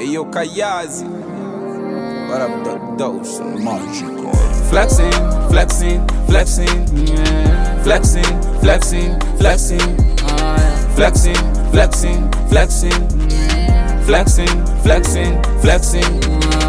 Ayo Kayazi, what up the dose magical. Flexing, flexing, flexing, yeah. Flexing, flexing, flexing, flexing, flexing, flexing, flexing, flexing, flexing.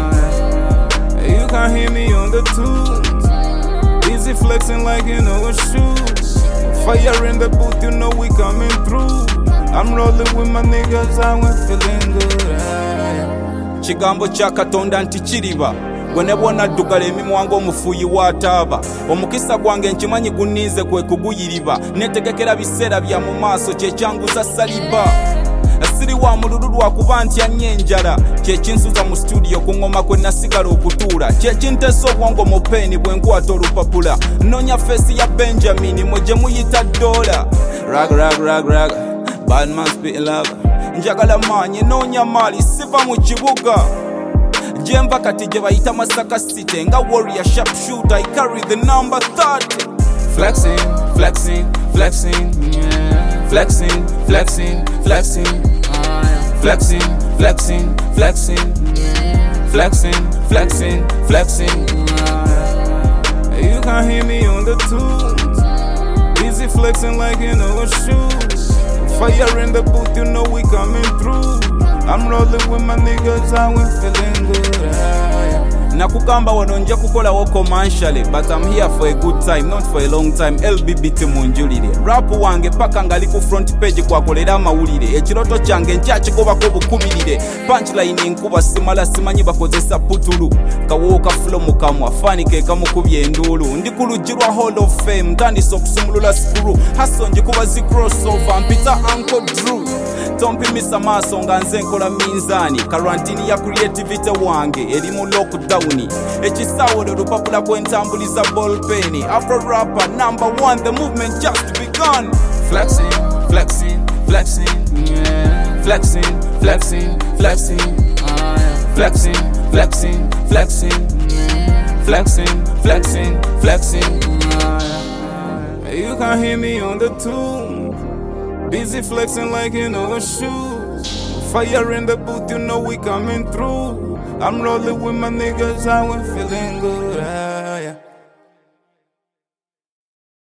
You can hear me on the tunes, easy flexing like you know a shoes. Fire in the booth, you know we coming through. I'm rolling with my niggas, I went feeling good. Chigambo cha Katonda nti chiriba gwenebona ddugala emimwa ng'omufuuyi w'ataaba. Omukisa gwange nkimanyi gunniize kwe kuguyiriba, netegekera biseera bya mu maaso kyekyanguza saliba. Asiri wa mululu lwakuba ntya nnyo enjala, kyekinsuza mu studio ku ngoma kwe nasigala okutuula, kyekintesa obwongo mu peeni bwe nkwata olupapula. Noonya feesi ya Benjamin mwe gye muyita Dola. Rag rag rag rag, bad man spit love. Njagala maanyi noonya maali siva mu kibuga, Jemba kati gye bayita Masaka City nga warrior sharpshooter, I carry the number 30. Flexing, flexing, flexing, yeah. Flexing, flexing, flexing, flexing, flexing, flexing, flexing, flexing, flexing. You can hear me on the tunes, easy flexing like you know a shoes. Fire in the booth, you know we coming through. I'm rolling with my niggas, I went feeling good. Nakugamba wano nja kukolawo commercially, but I'm here for a good time, not for a long time. LBBT munjulire rap wange paka ngali ku front page kwakolera amawulire. Ekiroto kyange nkyakigobako bukumirire, punchline nkuba simala simanyi bakozesa putulu. Kawooka flow mukamwa fani ke kamukubye enduulu. Ndi ku luggi lwa Hall of Fame ntandise okusumulula screw. Hustle njikuba zi crossover mpita Uncle Drew. Tompimisa maaso nga nze nkola minzaani, karantini ya creativity wange eri mu lockdown. Ekisawole olupapula kwentambuliza ballpen. Afro rapper number 1, the movement just begun. Flexing, flexing, flexing, yeah. Flexing, flexing, flexing, flexing, flexing, flexing, flexing, flexing, flexing. You can hear me on the tune, busy flexing like you know a shoes. Fire in the booth, you know we coming through. I'm rolling with my niggas, I went feeling good.